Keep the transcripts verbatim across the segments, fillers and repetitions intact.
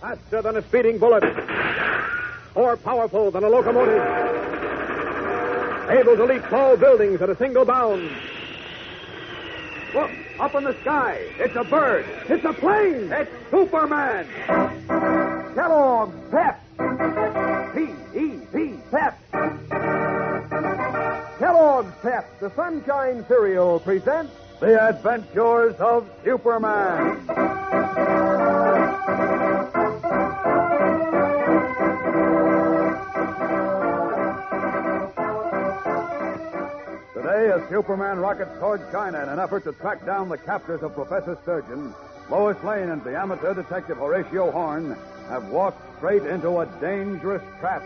Faster than a speeding bullet. More powerful than a locomotive. Able to leap tall buildings at a single bound. Look, up in the sky. It's a bird. It's a plane. It's Superman. Kellogg's Pep. P E P, Pep. Kellogg's Pep, the Sunshine Cereal, presents The Adventures of Superman. Today, as Superman rockets toward China in an effort to track down the captors of Professor Sturgeon, Lois Lane and the amateur detective Horatio Horn have walked straight into a dangerous trap.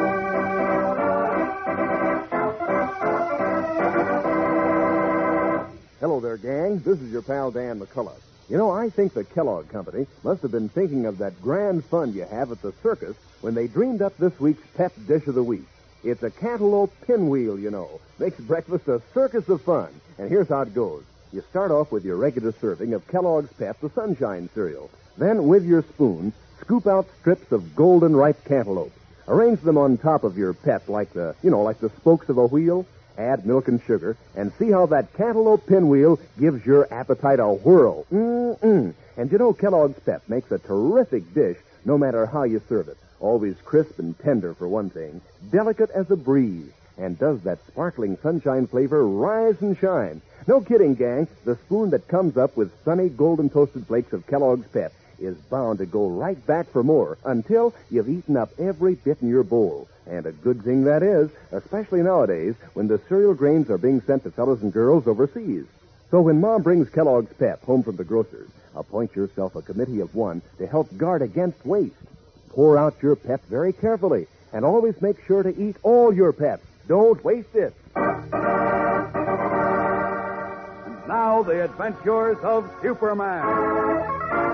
Hello there, gang. This is your pal Dan McCullough. You know, I think the Kellogg Company must have been thinking of that grand fun you have at the circus when they dreamed up this week's Pep Dish of the Week. It's a cantaloupe pinwheel, you know. Makes breakfast a circus of fun. And here's how it goes. You start off with your regular serving of Kellogg's Pep, the Sunshine Cereal. Then, with your spoon, scoop out strips of golden ripe cantaloupe. Arrange them on top of your Pep like the, you know, like the spokes of a wheel. Add milk and sugar, and see how that cantaloupe pinwheel gives your appetite a whirl. Mm-mm. And you know, Kellogg's Pep makes a terrific dish no matter how you serve it. Always crisp and tender, for one thing. Delicate as a breeze. And does that sparkling sunshine flavor rise and shine. No kidding, gang. The spoon that comes up with sunny golden toasted flakes of Kellogg's Pep is bound to go right back for more until you've eaten up every bit in your bowl. And a good thing that is, especially nowadays when the cereal grains are being sent to fellows and girls overseas. So when Mom brings Kellogg's Pep home from the grocer's, appoint yourself a committee of one to help guard against waste. Pour out your Pep very carefully, and always make sure to eat all your Pep. Don't waste it. And now, the adventures of Superman.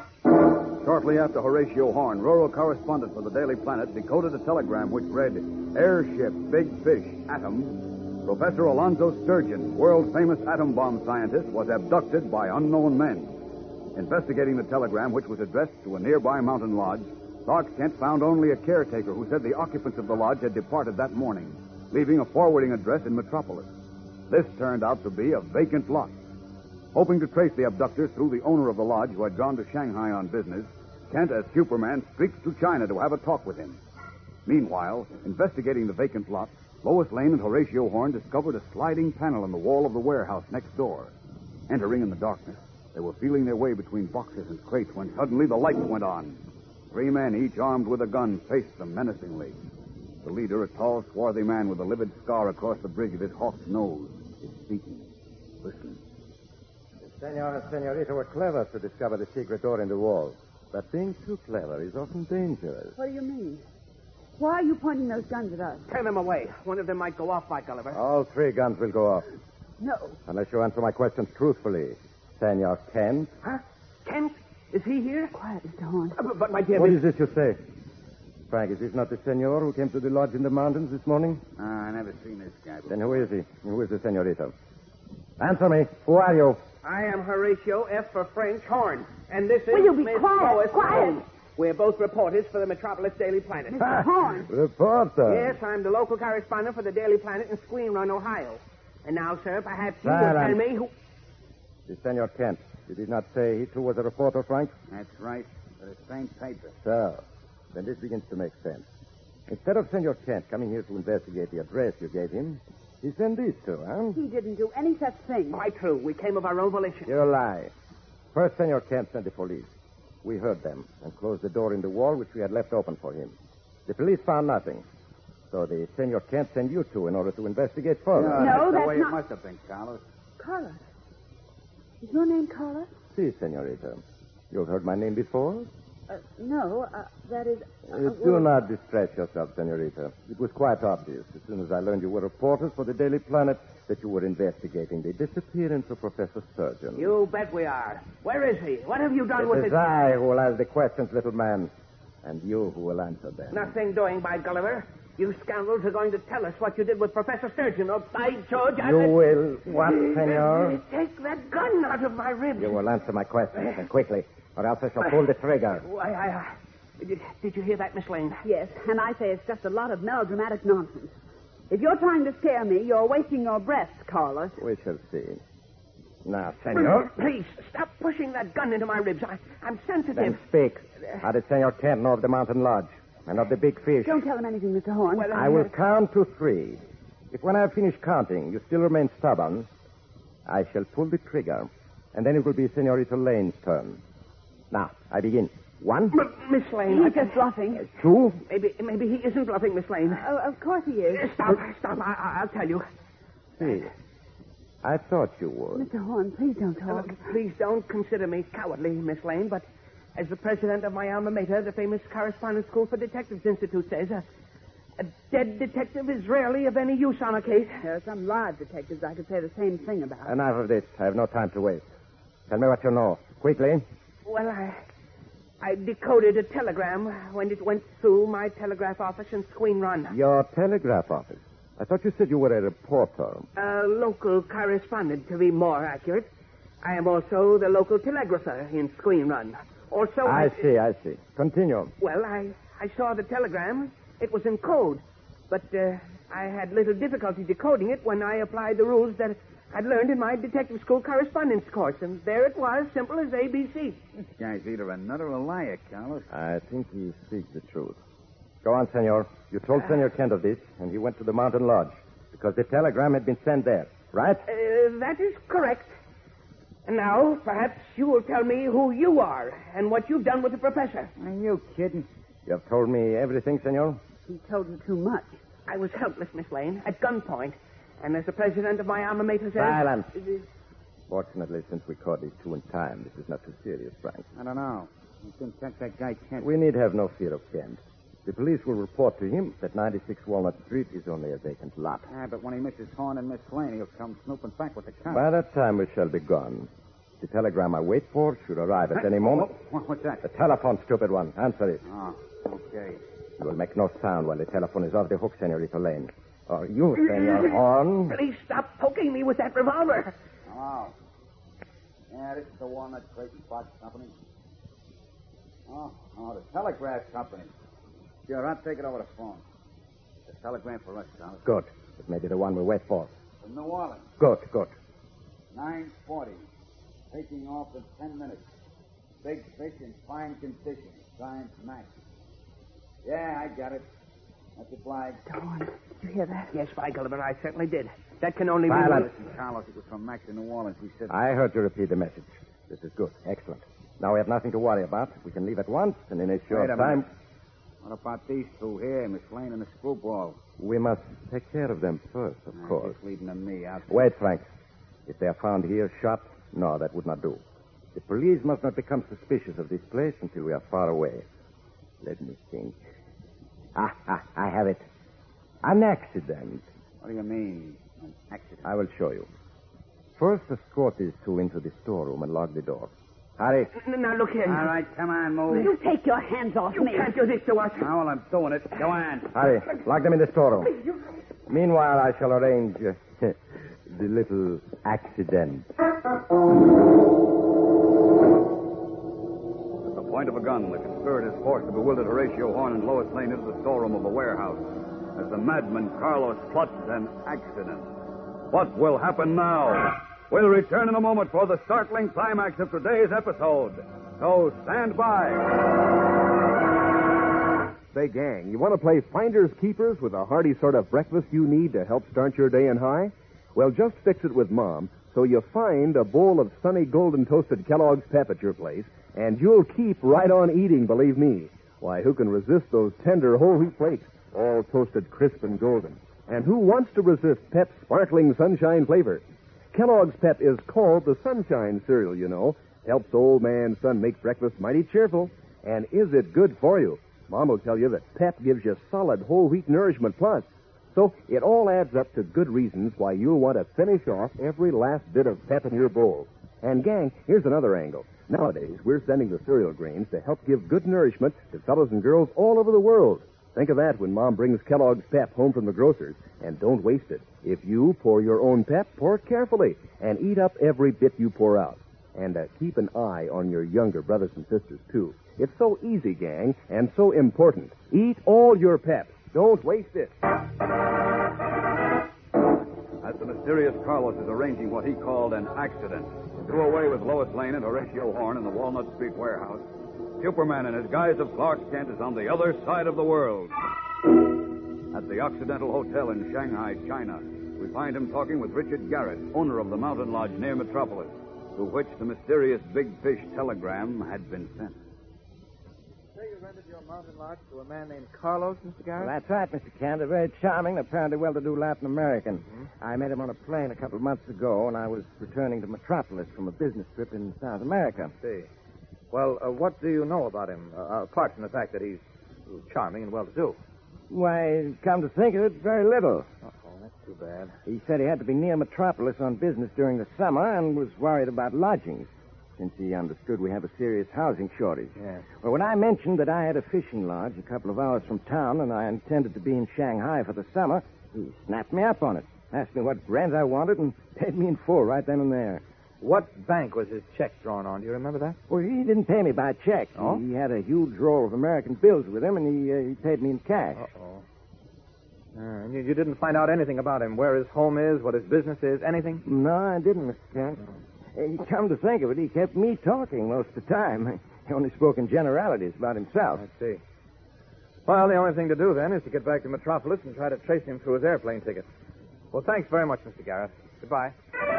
Shortly after Horatio Horn, rural correspondent for the Daily Planet, decoded a telegram which read, Airship Big Fish Atom. Professor Alonzo Sturgeon, world-famous atom bomb scientist, was abducted by unknown men. Investigating the telegram, which was addressed to a nearby mountain lodge, Clark Kent found only a caretaker who said the occupants of the lodge had departed that morning, leaving a forwarding address in Metropolis. This turned out to be a vacant lot. Hoping to trace the abductors through the owner of the lodge who had gone to Shanghai on business, Kent, as Superman, streaked to China to have a talk with him. Meanwhile, investigating the vacant lot, Lois Lane and Horatio Horn discovered a sliding panel in the wall of the warehouse next door. Entering in the darkness, they were feeling their way between boxes and crates when suddenly the lights went on. Three men, each armed with a gun, faced them menacingly. The leader, a tall, swarthy man with a livid scar across the bridge of his hawk's nose, is speaking. Listen. Senor and Senorita were clever to discover the secret door in the wall. But being too clever is often dangerous. What do you mean? Why are you pointing those guns at us? Turn them away. One of them might go off by Gulliver. All three guns will go off. No. Unless you answer my questions truthfully. Senor Kent? Huh? Kent? Is he here? Quiet, Mister Horn. Uh, but, but, my dear... What is this you say? Frank, is this not the senor who came to the lodge in the mountains this morning? Uh, I never seen this guy before. Then who is he? And who is the senorita? Answer me. Who are you? I am Horatio, F for French, Horn. And this is Will you be Miss quiet? Lois Quiet. Lane. We're both reporters for the Metropolis Daily Planet. Mister Horn. Reporter. Yes, I'm the local correspondent for the Daily Planet in Squeen Run, Ohio. And now, sir, perhaps you will Silence. tell me who... The Senor Kent. You did not say he too was a reporter, Frank? That's right. For the same paper. So, then this begins to make sense. Instead of Senor Kent coming here to investigate the address you gave him, he sent these two, huh? He didn't do any such thing. Quite true. We came of our own volition. You lie. First, Senor Kent sent the police. We heard them and closed the door in the wall which we had left open for him. The police found nothing. So the Senor Kent sent you two in order to investigate further. No, No, that's the that's way not- it must have been, Carlos. Carlos. Is your name Carlos? Si, senorita. You've heard my name before? Uh, no, uh, that is... Uh, Uh, do not distress yourself, senorita. It was quite obvious, as soon as I learned you were reporters for the Daily Planet, that you were investigating the disappearance of Professor Sturgeon. You bet we are. Where is he? What have you done with It his... is I who will ask the questions, little man, and you who will answer them. Nothing doing, by Gulliver. You scoundrels are going to tell us what you did with Professor Sturgeon, or by George, I... You will what, senor? Take that gun out of my ribs. You will answer my questions, and quickly, or else I shall pull the trigger. Why, I, Did, did you hear that, Miss Lane? Yes, and I say it's just a lot of melodramatic nonsense. If you're trying to scare me, you're wasting your breath, Carlos. We shall see. Now, senor. Please, stop pushing that gun into my ribs. I, I'm sensitive. Then speak. How did Senor Kent know of the mountain lodge and of the big fish? Don't tell him anything, Mister Horn. Well, I will count to three. If when I have finished counting, you still remain stubborn, I shall pull the trigger, and then it will be Senorita Lane's turn. Now, I begin. One. But, Miss Lane... He's just bluffing. Two. Maybe maybe he isn't bluffing, Miss Lane. Oh, of course he is. Uh, Stop, stop. I, I'll tell you. Three. I thought you would. Mister Horn, please don't talk. Uh, please don't consider me cowardly, Miss Lane, but as the president of my alma mater, the famous Correspondence School for Detectives Institute says, a, a dead detective is rarely of any use on a case. There are some live detectives I could say the same thing about. Enough of this. I have no time to waste. Tell me what you know. Quickly. Well, I... I decoded a telegram when it went through my telegraph office in Squeen Run. Your telegraph office. I thought you said you were a reporter. A local correspondent, to be more accurate. I am also the local telegrapher in Squeen Run. Also, I, I see, I see. Continue. Well, I, I saw the telegram. It was in code. But uh, I had little difficulty decoding it when I applied the rules that I'd learned in my detective school correspondence course. And there it was, simple as A B C. This guy's either a nut or a liar, Carlos. I think he speaks the truth. Go on, senor. You told uh, Senor Kent of this, and he went to the mountain lodge because the telegram had been sent there, right? Uh, that is correct. And now, perhaps you will tell me who you are and what you've done with the professor. Are you kidding? You have told me everything, senor? He told you too much. I was helpless, Miss Lane, at gunpoint. And as the president of my alma mater says... Silence. Fortunately, since we caught these two in time, this is not too serious, Frank. I don't know. You can catch that guy Kent. We need have no fear of Kent. The police will report to him that ninety-six Walnut Street is only a vacant lot. Ah, but when he misses Horn and Miss Lane, he'll come snooping back with the cops. By that time, we shall be gone. The telegram I wait for should arrive at any moment. Oh, what's that? The telephone, stupid one. Answer it. Oh, okay. You will make no sound while the telephone is off the hook, Senorita Lane. Or you, Senor Horn. Please stop poking me with that revolver. Oh. Yeah, this is the Walnut Creighton Box Company. Oh, oh, the Telegraph Company. Sure, I'll take it over the phone. The telegram for us, Carlos. Good. It may be the one we wait for. From New Orleans. Good, good. nine forty. Taking off in ten minutes. Big fish in fine condition. Signed Max. Yeah, I got it. That's a flag. Horn, did you hear that? Yes, by Gulliver, I certainly did. That can only Silence. be... Listen, Carlos, it was from Max in New Orleans. He said... I heard you repeat the message. This is good. Excellent. Now we have nothing to worry about. We can leave at once, and in a short Wait a time... minute. What about these two here, Miss Lane and the screwball? We must take care of them first, of Nah, course. Just leaving them to me. I'll... Wait, Frank. If they are found here shot, no, that would not do. The police must not become suspicious of this place until we are far away. Let me think. Ah, ah, I have it. An accident. What do you mean, an accident? I will show you. First, escort these two into the storeroom and lock the door. Hurry. Now, look here. All right, come on, move. You take your hands off You me. can't do this to us. Now, well, I'm doing it. Go on. Hurry. Lock them in the storeroom. Meanwhile, I shall arrange uh, the little accident. At the point of a gun, the conspirators forced the bewildered Horatio Horn and Lois Lane into the storeroom of a warehouse. As the madman Carlos plots an accident. What will happen now? We'll return in a moment for the startling climax of today's episode. So stand by. Say, gang, you want to play finders keepers with a hearty sort of breakfast you need to help start your day in high? Well, just fix it with Mom, so you find a bowl of sunny golden toasted Kellogg's Pep at your place, and you'll keep right on eating, believe me. Why, who can resist those tender whole wheat flakes, all toasted crisp and golden? And who wants to resist Pep's sparkling sunshine flavor? Kellogg's Pep is called the Sunshine Cereal, you know. Helps old man son make breakfast mighty cheerful. And is it good for you? Mom will tell you that Pep gives you solid whole wheat nourishment plus. So it all adds up to good reasons why you'll want to finish off every last bit of Pep in your bowl. And, gang, here's another angle. Nowadays, we're sending the cereal grains to help give good nourishment to fellows and girls all over the world. Think of that when Mom brings Kellogg's Pep home from the grocer's. And don't waste it. If you pour your own Pep, pour carefully and eat up every bit you pour out. And uh, keep an eye on your younger brothers and sisters, too. It's so easy, gang, and so important. Eat all your Pep. Don't waste it. As the mysterious Carlos is arranging what he called an accident to do away with Lois Lane and Horatio Horn in the Walnut Street warehouse, Superman, in his guise of Clark Kent, is on the other side of the world. At the Occidental Hotel in Shanghai, China, we find him talking with Richard Garrett, owner of the Mountain Lodge near Metropolis, to which the mysterious Big Fish telegram had been sent. Say you rented your Mountain Lodge to a man named Carlos, Mister Garrett? Well, that's right, Mister Kent. A very charming, apparently well-to-do Latin American. Mm-hmm. I met him on a plane a couple of months ago, and I was returning to Metropolis from a business trip in South America. I see. Well, uh, what do you know about him, uh, apart from the fact that he's charming and well-to-do? Why, come to think of it, very little. Uh-oh, that's too bad. He said he had to be near Metropolis on business during the summer and was worried about lodgings, since he understood we have a serious housing shortage. Yes. Well, when I mentioned that I had a fishing lodge a couple of hours from town and I intended to be in Shanghai for the summer, he snapped me up on it, asked me what rent I wanted, and paid me in full right then and there. What bank was his check drawn on? Do you remember that? Well, he didn't pay me by check. Oh? He had a huge roll of American bills with him, and he, uh, he paid me in cash. Uh-oh. Uh, and you, you didn't find out anything about him, where his home is, what his business is, anything? No, I didn't, Mister Kent. Uh, come to think of it, he kept me talking most of the time. He only spoke in generalities about himself. I see. Well, the only thing to do, then, is to get back to Metropolis and try to trace him through his airplane ticket. Well, thanks very much, Mister Garrett. Goodbye.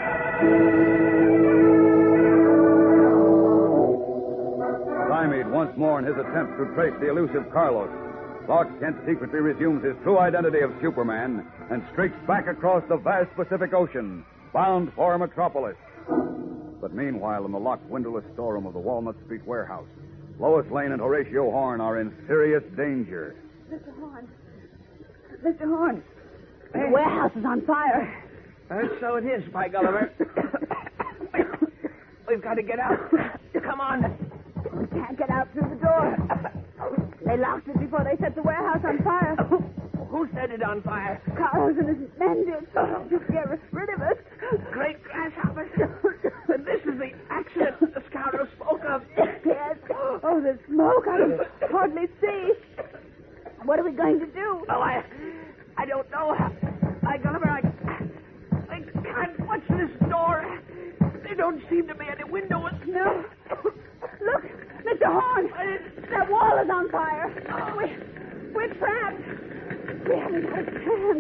Stymied once more in his attempt to trace the elusive Carlos, Clark Kent secretly resumes his true identity of Superman and streaks back across the vast Pacific Ocean, bound for Metropolis. But meanwhile, in the locked windowless storeroom of the Walnut Street warehouse, Lois Lane and Horatio Horn are in serious danger. Mister Horn. Mister Horn. The warehouse is on fire. Uh, so it is, Spy Gulliver. We've got to get out. Come on. We can't get out through the door. They locked it before they set the warehouse on fire. Who set it on fire? Carlos and his men did. Just get rid of us. Great grasshoppers. And this is the accident the scoundrel spoke of. Yes. Oh, the smoke. I can hardly see. What are we going to do? Oh, I... I don't know. Spy Gulliver, I... I can't watch this door. There don't seem to be any windows. No. Look, Mister Horn. That wall is on fire. Oh. We, we're trapped. We haven't got a chance.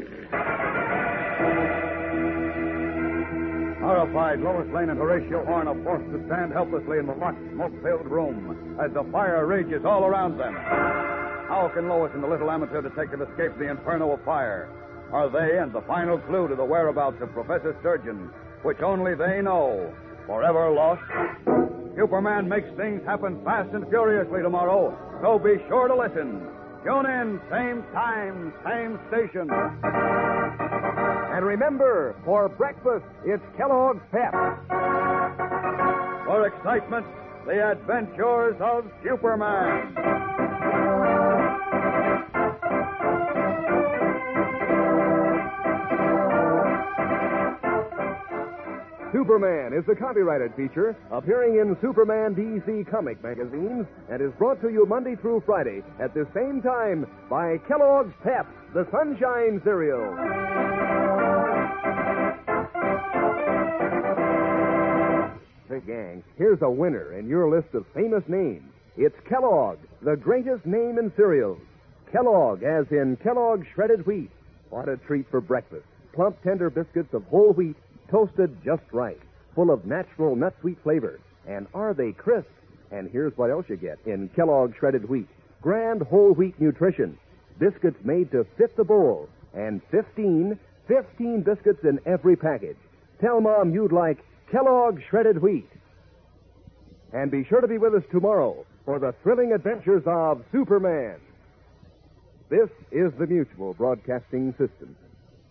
Horrified, Lois Lane and Horatio Horn are forced to stand helplessly in the locked, smoke-filled room as the fire rages all around them. How can Lois and the little amateur detective escape the inferno of fire? Are they and the final clue to the whereabouts of Professor Sturgeon, which only they know, forever lost? Superman makes things happen fast and furiously tomorrow, so be sure to listen. Tune in, same time, same station. And remember, for breakfast, it's Kellogg's Pep. For excitement, the adventures of Superman. Superman is the copyrighted feature appearing in Superman D C comic magazines and is brought to you Monday through Friday at the same time by Kellogg's Pep, the Sunshine Cereal. Hey, gang, here's a winner in your list of famous names. It's Kellogg, the greatest name in cereals. Kellogg, as in Kellogg shredded wheat. What a treat for breakfast. Plump, tender biscuits of whole wheat, toasted just right, full of natural nut-sweet flavor. And are they crisp? And here's what else you get in Kellogg shredded wheat. Grand whole wheat nutrition. Biscuits made to fit the bowl. And fifteen, fifteen biscuits in every package. Tell Mom you'd like Kellogg shredded wheat. And be sure to be with us tomorrow for the thrilling adventures of Superman. This is the Mutual Broadcasting System.